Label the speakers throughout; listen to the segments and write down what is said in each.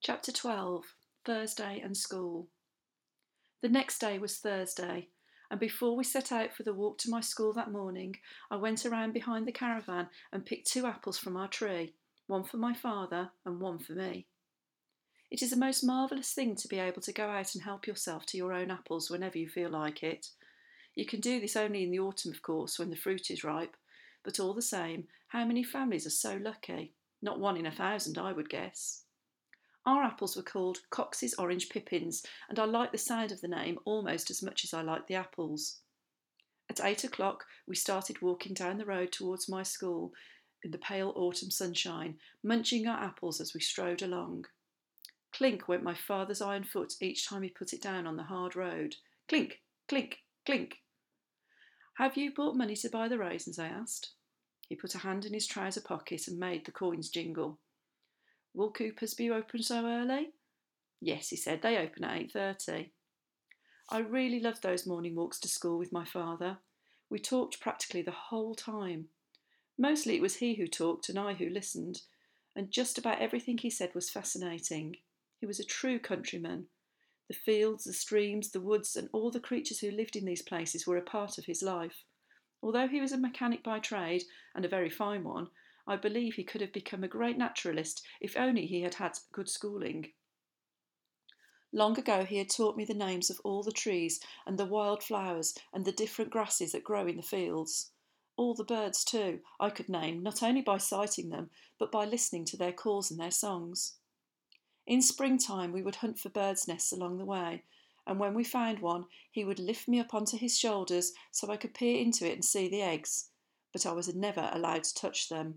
Speaker 1: Chapter 12. Thursday and School. The next day was Thursday, and before we set out for the walk to my school that morning, I went around behind the caravan and picked 2 apples from our tree, one for my father and one for me. It is a most marvellous thing to be able to go out and help yourself to your own apples whenever you feel like it. You can do this only in the autumn, of course, when the fruit is ripe, but all the same, how many families are so lucky? Not 1 in 1,000, I would guess. Our apples were called Cox's Orange Pippins, and I liked the sound of the name almost as much as I liked the apples. At 8 o'clock, we started walking down the road towards my school in the pale autumn sunshine, munching our apples as we strode along. Clink went my father's iron foot each time he put it down on the hard road. Clink, clink, clink. Have you brought money to buy the raisins? I asked. He put a hand in his trouser pocket and made the coins jingle. Will Cooper's be open so early? Yes, he said, they open at 8:30. I really loved those morning walks to school with my father. We talked practically the whole time. Mostly it was he who talked and I who listened, and just about everything he said was fascinating. He was a true countryman. The fields, the streams, the woods, and all the creatures who lived in these places were a part of his life. Although he was a mechanic by trade, and a very fine one, I believe he could have become a great naturalist if only he had had good schooling. Long ago he had taught me the names of all the trees and the wild flowers and the different grasses that grow in the fields. All the birds, too, I could name, not only by sighting them, but by listening to their calls and their songs. In springtime we would hunt for birds' nests along the way, and when we found one, he would lift me up onto his shoulders so I could peer into it and see the eggs, but I was never allowed to touch them.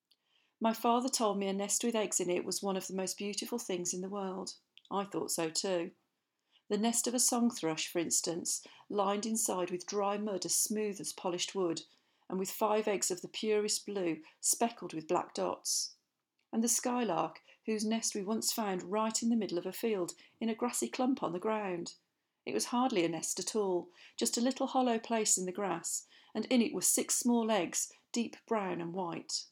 Speaker 1: My father told me a nest with eggs in it was one of the most beautiful things in the world. I thought so too. The nest of a song thrush, for instance, lined inside with dry mud as smooth as polished wood, and with 5 eggs of the purest blue, speckled with black dots. And the skylark, whose nest we once found right in the middle of a field, in a grassy clump on the ground. It was hardly a nest at all, just a little hollow place in the grass, and in it were 6 small eggs, deep brown and white.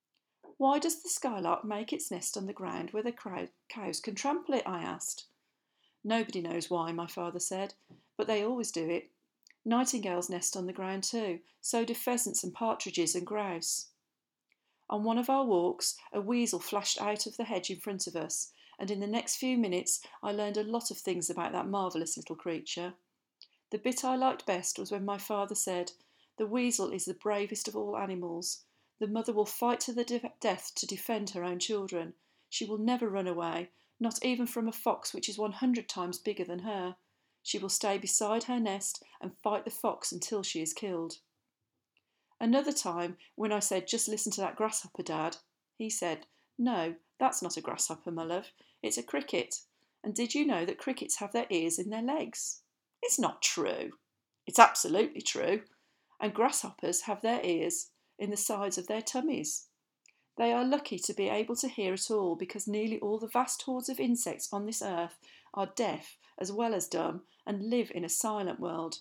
Speaker 1: Why does the skylark make its nest on the ground where the cows can trample it? I asked. Nobody knows why, my father said, but they always do it. Nightingales nest on the ground too, so do pheasants and partridges and grouse. On one of our walks, a weasel flashed out of the hedge in front of us, and in the next few minutes I learned a lot of things about that marvellous little creature. The bit I liked best was when my father said, "The weasel is the bravest of all animals. The mother will fight to the death to defend her own children. She will never run away, not even from a fox which is 100 times bigger than her. She will stay beside her nest and fight the fox until she is killed." Another time, when I said, "Just listen to that grasshopper, Dad," he said, "No, that's not a grasshopper, my love. It's a cricket. And did you know that crickets have their ears in their legs?" "It's not true." "It's absolutely true. And grasshoppers have their ears in the sides of their tummies. They are lucky to be able to hear at all because nearly all the vast hordes of insects on this earth are deaf as well as dumb and live in a silent world."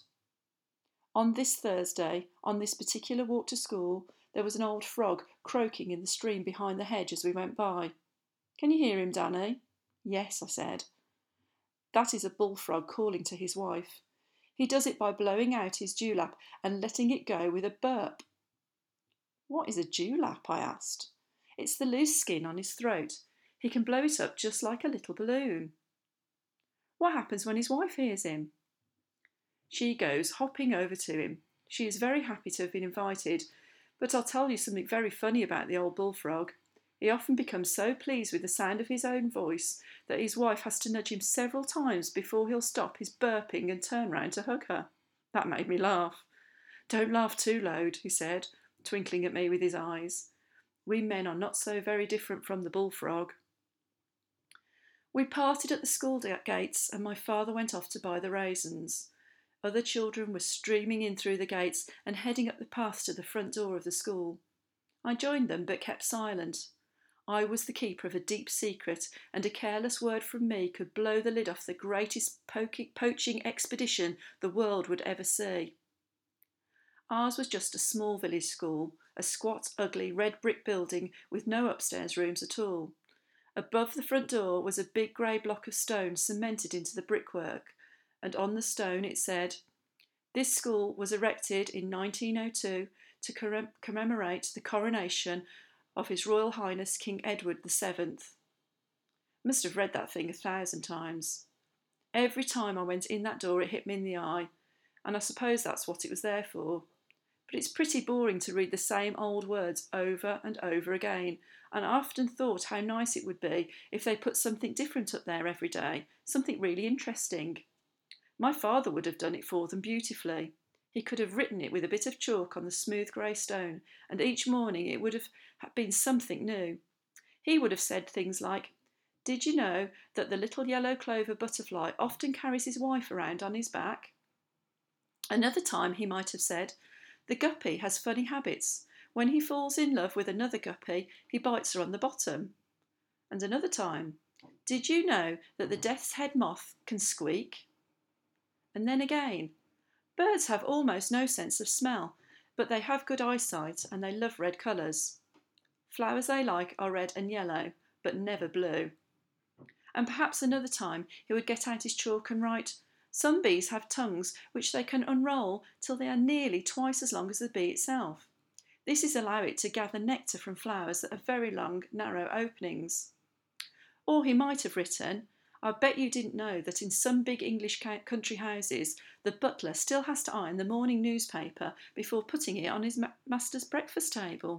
Speaker 1: On this Thursday, on this particular walk to school, there was an old frog croaking in the stream behind the hedge as we went by. "Can you hear him, Danny?" "Yes," I said. That is a bullfrog calling to his wife. He does it by blowing out his dewlap and letting it go with a burp. "What is a dewlap?" I asked. "It's the loose skin on his throat. He can blow it up just like a little balloon." "What happens when his wife hears him?" "She goes hopping over to him. She is very happy to have been invited, but I'll tell you something very funny about the old bullfrog. He often becomes so pleased with the sound of his own voice that his wife has to nudge him several times before he'll stop his burping and turn round to hug her." That made me laugh. "Don't laugh too loud," he said, twinkling at me with his eyes. "We men are not so very different from the bullfrog." We parted at the school gates and my father went off to buy the raisins. Other children were streaming in through the gates and heading up the path to the front door of the school. I joined them but kept silent. I was the keeper of a deep secret, and a careless word from me could blow the lid off the greatest poaching expedition the world would ever see. Ours was just a small village school, a squat, ugly, red brick building with no upstairs rooms at all. Above the front door was a big grey block of stone cemented into the brickwork, and on the stone it said, "This school was erected in 1902 to commemorate the coronation of His Royal Highness King Edward VII." Must have read that thing 1,000 times. Every time I went in that door it hit me in the eye, and I suppose that's what it was there for. But it's pretty boring to read the same old words over and over again, and I often thought how nice it would be if they put something different up there every day, something really interesting. My father would have done it for them beautifully. He could have written it with a bit of chalk on the smooth grey stone, and each morning it would have been something new. He would have said things like, "Did you know that the little yellow clover butterfly often carries his wife around on his back?" Another time he might have said, "The guppy has funny habits. When he falls in love with another guppy, he bites her on the bottom." And another time, "Did you know that the death's head moth can squeak?" And then again, "Birds have almost no sense of smell, but they have good eyesight and they love red colours. Flowers they like are red and yellow, but never blue." And perhaps another time he would get out his chalk and write, "Some bees have tongues which they can unroll till they are nearly twice as long as the bee itself. This is allow it to gather nectar from flowers that have very long, narrow openings." Or he might have written, "I bet you didn't know that in some big English country houses, the butler still has to iron the morning newspaper before putting it on his master's breakfast table."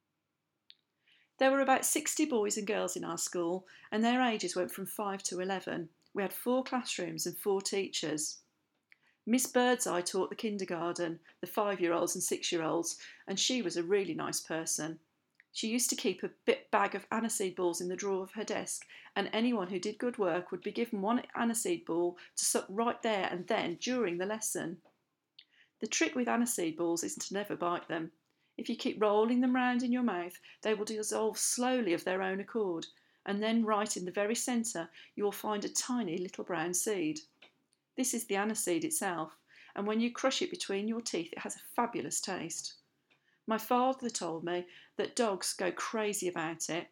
Speaker 1: There were about 60 boys and girls in our school, and their ages went from 5 to 11. We had 4 classrooms and 4 teachers. Miss Birdseye taught the kindergarten, the 5-year-olds and 6-year-olds, and she was a really nice person. She used to keep a bag of aniseed balls in the drawer of her desk, and anyone who did good work would be given one aniseed ball to suck right there and then during the lesson. The trick with aniseed balls is to never bite them. If you keep rolling them round in your mouth, they will dissolve slowly of their own accord, and then right in the very centre you will find a tiny little brown seed. This is the aniseed itself, and when you crush it between your teeth it has a fabulous taste. My father told me that dogs go crazy about it.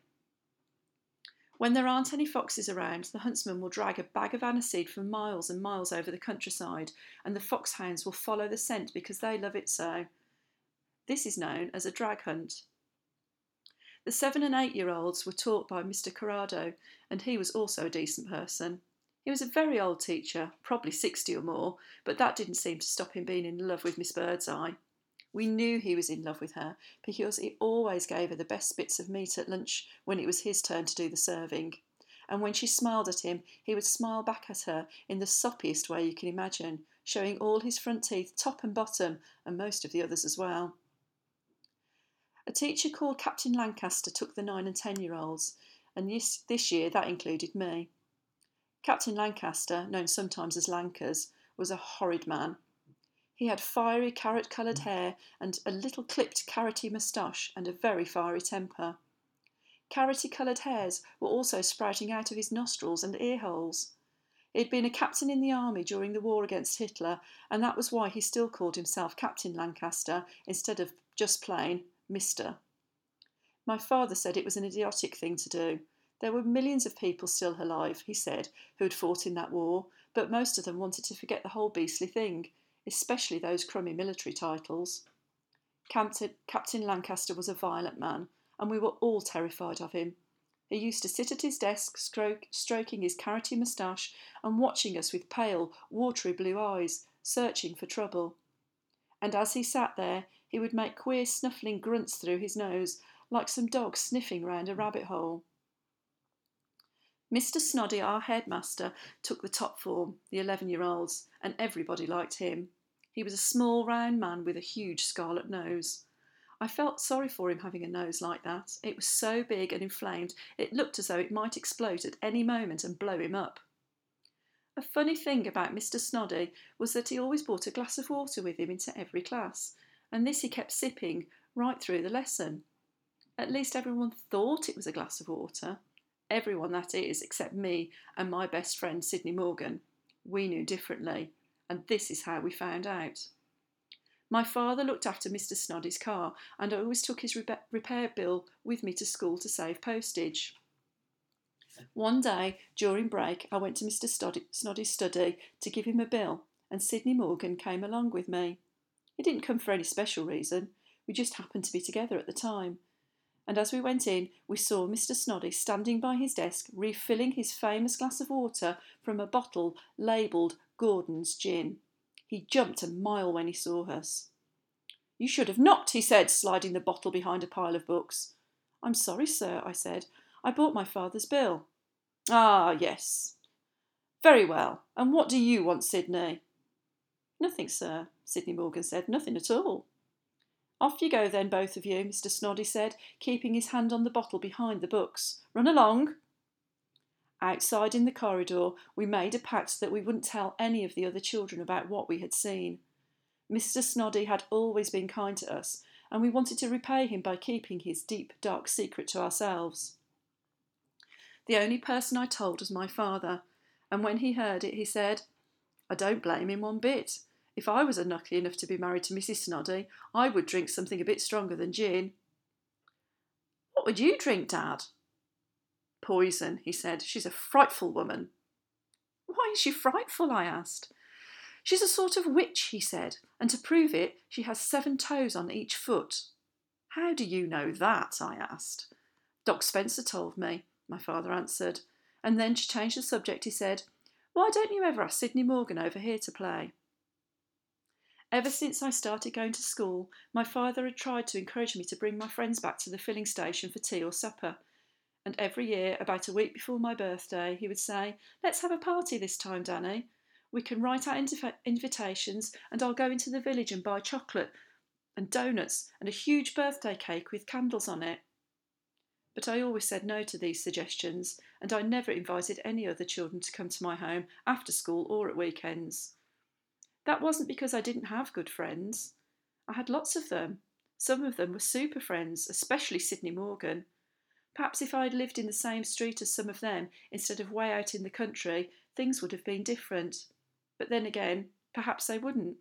Speaker 1: When there aren't any foxes around, the huntsman will drag a bag of aniseed for miles and miles over the countryside, and the foxhounds will follow the scent because they love it so. This is known as a drag hunt. The 7 and 8-year-olds were taught by Mr. Corrado, and he was also a decent person. He was a very old teacher, probably 60 or more, but that didn't seem to stop him being in love with Miss Birdseye. We knew he was in love with her because he always gave her the best bits of meat at lunch when it was his turn to do the serving. And when she smiled at him, he would smile back at her in the soppiest way you can imagine, showing all his front teeth, top and bottom, and most of the others as well. A teacher called Captain Lancaster took the 9 and 10-year-olds, and this year that included me. Captain Lancaster, known sometimes as Lankers, was a horrid man. He had fiery carrot-coloured hair and a little clipped carroty moustache and a very fiery temper. Carroty-coloured hairs were also sprouting out of his nostrils and ear holes. He had been a captain in the army during the war against Hitler, and that was why he still called himself Captain Lancaster instead of just plain Mr. My father said it was an idiotic thing to do. There were millions of people still alive, he said, who had fought in that war, but most of them wanted to forget the whole beastly thing, especially those crummy military titles. Captain Lancaster was a violent man, and we were all terrified of him. He used to sit at his desk, stroking his carroty moustache and watching us with pale, watery blue eyes, searching for trouble. And as he sat there, he would make queer snuffling grunts through his nose, like some dog sniffing round a rabbit hole. Mr. Snoddy, our headmaster, took the top form, the 11-year-olds, and everybody liked him. He was a small, round man with a huge scarlet nose. I felt sorry for him having a nose like that. It was so big and inflamed, it looked as though it might explode at any moment and blow him up. A funny thing about Mr. Snoddy was that he always brought a glass of water with him into every class, and this he kept sipping right through the lesson. At least everyone thought it was a glass of water. Everyone, that is, except me and my best friend Sydney Morgan. We knew differently, and this is how we found out. My father looked after Mr. Snoddy's car, and I always took his repair bill with me to school to save postage. One day, during break, I went to Mr. Snoddy's study to give him a bill, and Sydney Morgan came along with me. He didn't come for any special reason. We just happened to be together at the time. And as we went in, we saw Mr. Snoddy standing by his desk, refilling his famous glass of water from a bottle labelled Gordon's Gin. He jumped a mile when he saw us. "You should have knocked," he said, sliding the bottle behind a pile of books. "I'm sorry, sir," I said. "I bought my father's bill." "Ah, yes. Very well. And what do you want, Sydney?" "Nothing, sir," Sydney Morgan said. "Nothing at all." "Off you go then, both of you," Mr. Snoddy said, keeping his hand on the bottle behind the books. "Run along." Outside in the corridor, we made a pact that we wouldn't tell any of the other children about what we had seen. Mr. Snoddy had always been kind to us, and we wanted to repay him by keeping his deep, dark secret to ourselves. The only person I told was my father, and when he heard it, he said, "I don't blame him one bit. If I was unlucky enough to be married to Mrs. Snoddy, I would drink something a bit stronger than gin." "What would you drink, Dad?" "Poison," he said. "She's a frightful woman." "Why is she frightful?" I asked. "She's a sort of witch," he said, "and to prove it, she has 7 toes on each foot." "How do you know that?" I asked. "Doc Spencer told me," my father answered, and then to change the subject he said, "Why don't you ever ask Sydney Morgan over here to play?" Ever since I started going to school, my father had tried to encourage me to bring my friends back to the filling station for tea or supper, and every year, about a week before my birthday, he would say, "Let's have a party this time, Danny. We can write out invitations, and I'll go into the village and buy chocolate and doughnuts and a huge birthday cake with candles on it." But I always said no to these suggestions, and I never invited any other children to come to my home after school or at weekends. That wasn't because I didn't have good friends. I had lots of them. Some of them were super friends, especially Sydney Morgan. Perhaps if I had lived in the same street as some of them instead of way out in the country, things would have been different. But then again, perhaps they wouldn't.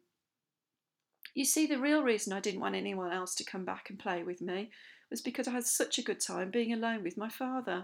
Speaker 1: You see, the real reason I didn't want anyone else to come back and play with me was because I had such a good time being alone with my father.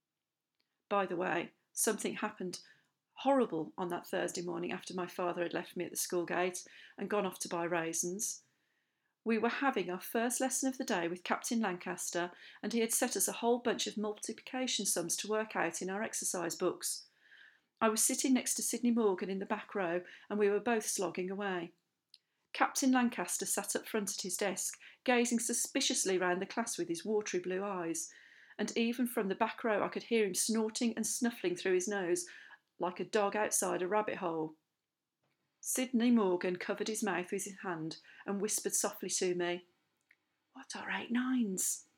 Speaker 1: By the way, something happened horrible on that Thursday morning after my father had left me at the school gate and gone off to buy raisins. We were having our first lesson of the day with Captain Lancaster, and he had set us a whole bunch of multiplication sums to work out in our exercise books. I was sitting next to Sydney Morgan in the back row, and we were both slogging away. Captain Lancaster sat up front at his desk, gazing suspiciously round the class with his watery blue eyes, and even from the back row I could hear him snorting and snuffling through his nose like a dog outside a rabbit hole. Sydney Morgan covered his mouth with his hand and whispered softly to me, "What are 8 nines?"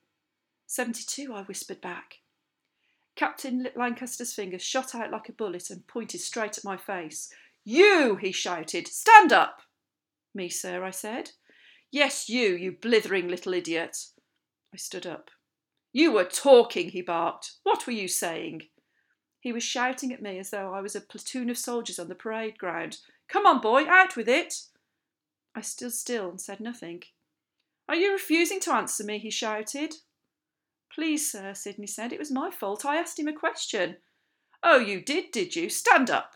Speaker 1: 72, I whispered back. Captain Lancaster's finger shot out like a bullet and pointed straight at my face. "You!" he shouted. "Stand up!" "Me, sir," I said. "Yes, you blithering little idiot." I stood up. "You were talking," he barked. "What were you saying?" He was shouting at me as though I was a platoon of soldiers on the parade ground. "Come on, boy, out with it!" I stood still and said nothing. "Are you refusing to answer me?" he shouted. "Please, sir," Sydney said. "It was my fault. I asked him a question." "Oh, you did you? Stand up!"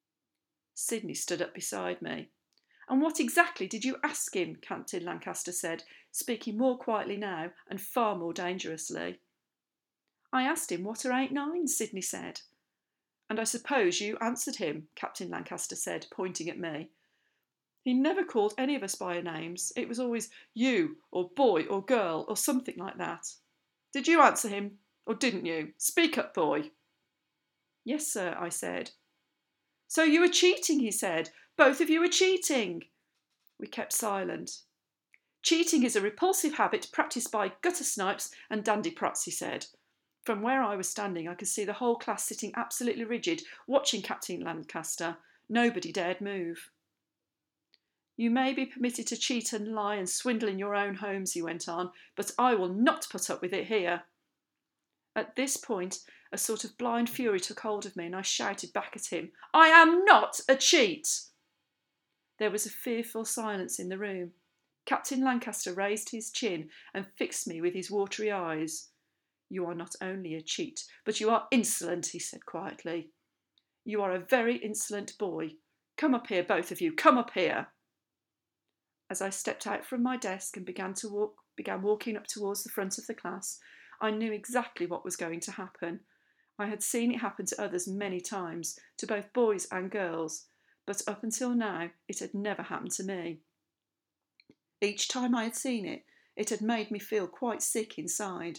Speaker 1: Sydney stood up beside me. "And what exactly did you ask him?" Captain Lancaster said, speaking more quietly now and far more dangerously. "I asked him what are 8 nines," Sydney said. "And I suppose you answered him," Captain Lancaster said, pointing at me. "He never called any of us by our names. It was always you, or boy, or girl, or something like that. Did you answer him, or didn't you? Speak up, boy." "Yes, sir," I said. "So you were cheating," he said. "Both of you were cheating." We kept silent. "Cheating is a repulsive habit practised by gutter snipes and dandyprots," he said. From where I was standing, I could see the whole class sitting absolutely rigid, watching Captain Lancaster. Nobody dared move. "You may be permitted to cheat and lie and swindle in your own homes," he went on, "but I will not put up with it here." At this point, a sort of blind fury took hold of me, and I shouted back at him, "I am not a cheat!" There was a fearful silence in the room. Captain Lancaster raised his chin and fixed me with his watery eyes. "You are not only a cheat, but you are insolent," he said quietly. "You are a very insolent boy. Come up here, both of you, come up here." As I stepped out from my desk and began walking up towards the front of the class, I knew exactly what was going to happen. I had seen it happen to others many times, to both boys and girls, but up until now it had never happened to me. Each time I had seen it, it had made me feel quite sick inside.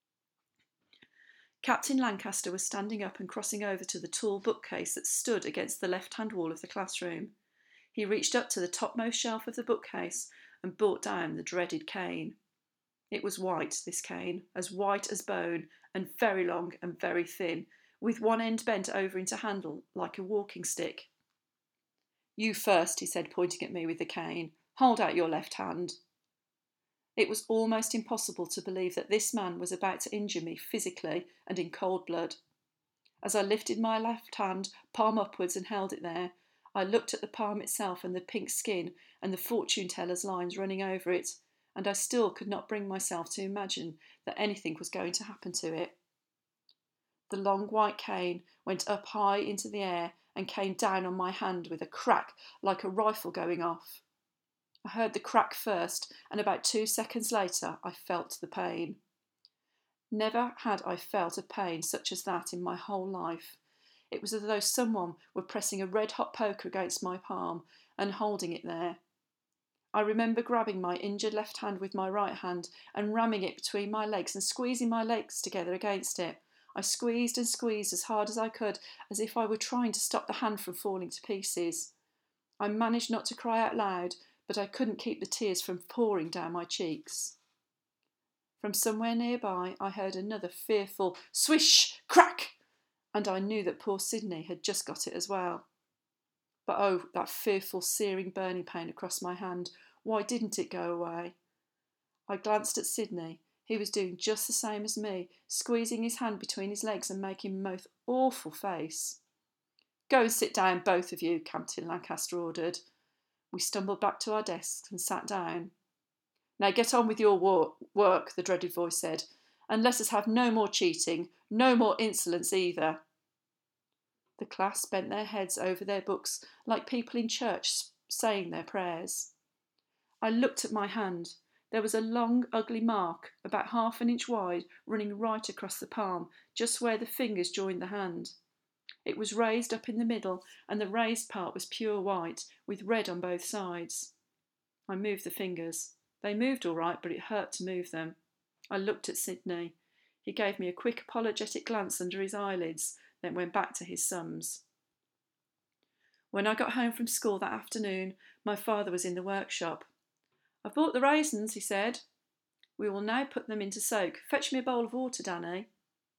Speaker 1: Captain Lancaster was standing up and crossing over to the tall bookcase that stood against the left-hand wall of the classroom. He reached up to the topmost shelf of the bookcase and brought down the dreaded cane. It was white, this cane, as white as bone, and very long and very thin, with one end bent over into handle like a walking stick. "You first," he said, pointing at me with the cane. "Hold out your left hand." It was almost impossible to believe that this man was about to injure me physically and in cold blood. As I lifted my left hand, palm upwards, and held it there, I looked at the palm itself and the pink skin and the fortune teller's lines running over it, and I still could not bring myself to imagine that anything was going to happen to it. The long white cane went up high into the air and came down on my hand with a crack like a rifle going off. I heard the crack first, and about 2 seconds later I felt the pain. Never had I felt a pain such as that in my whole life. It was as though someone were pressing a red-hot poker against my palm and holding it there. I remember grabbing my injured left hand with my right hand and ramming it between my legs and squeezing my legs together against it. I squeezed and squeezed as hard as I could, as if I were trying to stop the hand from falling to pieces. I managed not to cry out loud, but I couldn't keep the tears from pouring down my cheeks. From somewhere nearby I heard another fearful swish, crack, and I knew that poor Sydney had just got it as well. But oh, that fearful, searing, burning pain across my hand, why didn't it go away? I glanced at Sydney. He was doing just the same as me, squeezing his hand between his legs and making a most awful face. "Go and sit down, both of you," Captain Lancaster ordered. We stumbled back to our desks and sat down. "Now get on with your work," the dreaded voice said, "and let us have no more cheating, no more insolence either." The class bent their heads over their books like people in church saying their prayers. I looked at my hand. There was a long, ugly mark, about 1/2 inch wide, running right across the palm, just where the fingers joined the hand. It was raised up in the middle, and the raised part was pure white, with red on both sides. I moved the fingers. They moved all right, but it hurt to move them. I looked at Sydney. He gave me a quick, apologetic glance under his eyelids, then went back to his sums. When I got home from school that afternoon, my father was in the workshop. "I've bought the raisins," he said. "We will now put them into soak. Fetch me a bowl of water, Danny."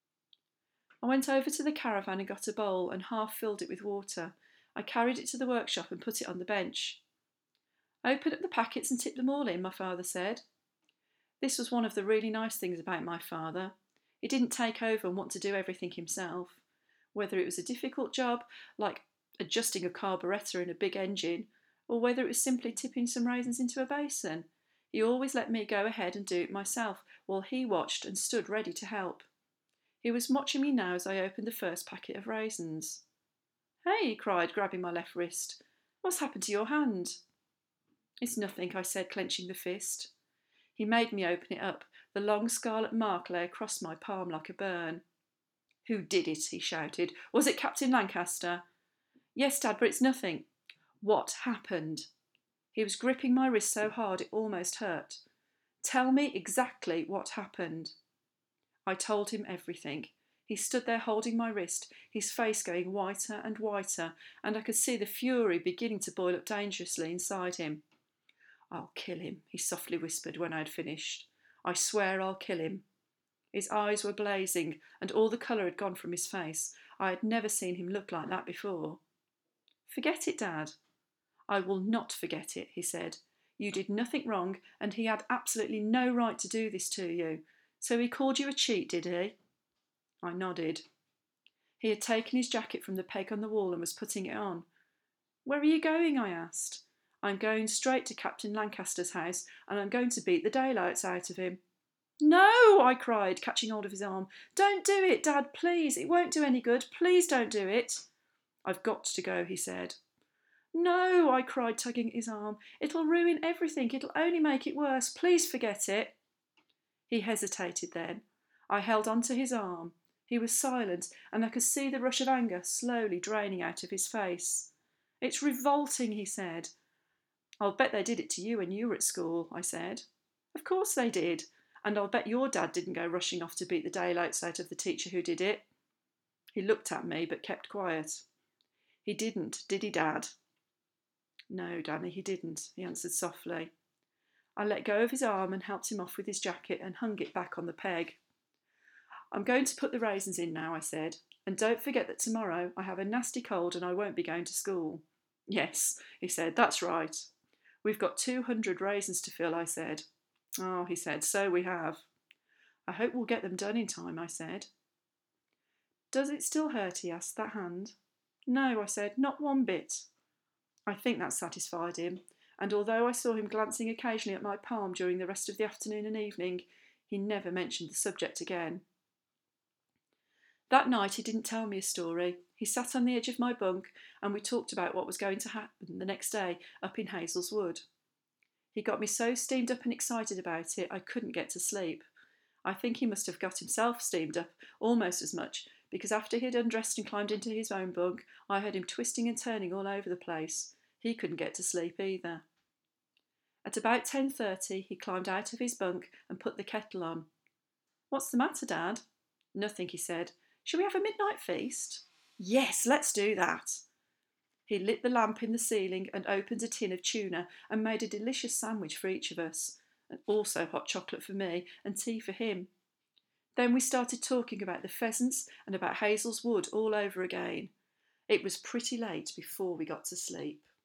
Speaker 1: I went over to the caravan and got a bowl and half filled it with water. I carried it to the workshop and put it on the bench. "Open up the packets and tip them all in," my father said. This was one of the really nice things about my father. He didn't take over and want to do everything himself. Whether it was a difficult job, like adjusting a carburettor in a big engine, or whether it was simply tipping some raisins into a basin, he always let me go ahead and do it myself while he watched and stood ready to help. He was watching me now as I opened the first packet of raisins. "Hey," he cried, grabbing my left wrist. "What's happened to your hand?" "It's nothing," I said, clenching the fist. He made me open it up. The long scarlet mark lay across my palm like a burn. "Who did it?" he shouted. "Was it Captain Lancaster?" "Yes, Dad, but it's nothing." "What happened?" He was gripping my wrist so hard it almost hurt. "Tell me exactly what happened." I told him everything. He stood there holding my wrist, his face going whiter and whiter, and I could see the fury beginning to boil up dangerously inside him. "I'll kill him," he softly whispered when I had finished. "I swear I'll kill him." His eyes were blazing, and all the colour had gone from his face. I had never seen him look like that before. "Forget it, Dad." "I will not forget it," he said. "You did nothing wrong, and he had absolutely no right to do this to you. So he called you a cheat, did he?" I nodded. He had taken his jacket from the peg on the wall and was putting it on. "Where are you going?" I asked. "I'm going straight to Captain Lancaster's house, and I'm going to beat the daylights out of him." No, I cried, catching hold of his arm. Don't do it, Dad, please. It won't do any good. Please don't do it. I've got to go, he said. No, I cried, tugging at his arm. It'll ruin everything. It'll only make it worse. Please forget it. He hesitated then. I held on to his arm. He was silent, and I could see the rush of anger slowly draining out of his face. It's revolting, he said. I'll bet they did it to you when you were at school, I said. Of course they did. And I'll bet your dad didn't go rushing off to beat the daylights out of the teacher who did it. He looked at me, but kept quiet. He didn't, did he, Dad? No, Danny, he didn't, he answered softly. I let go of his arm and helped him off with his jacket and hung it back on the peg. I'm going to put the raisins in now, I said, and don't forget that tomorrow I have a nasty cold and I won't be going to school. Yes, he said, that's right. We've got 200 raisins to fill, I said. Oh, he said, so we have. I hope we'll get them done in time, I said. Does it still hurt, he asked, that hand? No, I said, not one bit. I think that satisfied him, and although I saw him glancing occasionally at my palm during the rest of the afternoon and evening, he never mentioned the subject again. That night he didn't tell me a story. He sat on the edge of my bunk and we talked about what was going to happen the next day up in Hazel's Wood. He got me so steamed up and excited about it I couldn't get to sleep. I think he must have got himself steamed up almost as much, because after he had undressed and climbed into his own bunk, I heard him twisting and turning all over the place. He couldn't get to sleep either. At about 10:30 he climbed out of his bunk and put the kettle on. What's the matter, Dad? Nothing, he said. Shall we have a midnight feast? Yes, let's do that. He lit the lamp in the ceiling and opened a tin of tuna and made a delicious sandwich for each of us, and also hot chocolate for me and tea for him. Then we started talking about the pheasants and about Hazel's Wood all over again. It was pretty late before we got to sleep.